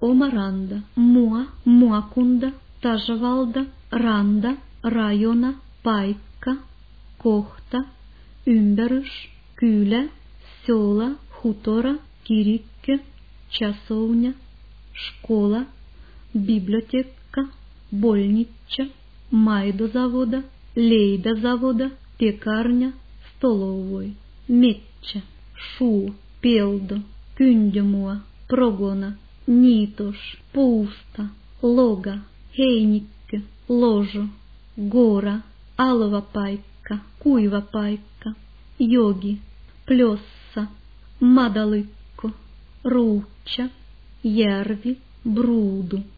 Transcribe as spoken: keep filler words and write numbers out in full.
Омаранда, Муа, Муакунда, Тажавалда, Randa, Rajona, Paikka, Kohta, Ympärys, Kylä, Sela, Hutora, Kirikkö, Часовня, Школа, Библиотека, Больниця, Майдозавода, Лейдозавода, Пекарня, Столовой, Меччä, Шуо, Pelto, Kyndömua, Progona, Niitos, Puusta, Loga, Heinikkö, Lojo, Gora, Alvapaikka, Kuivapaikka, Jogi, Plössa, Madalikko, Ruutsa, Järvi, Bruudu.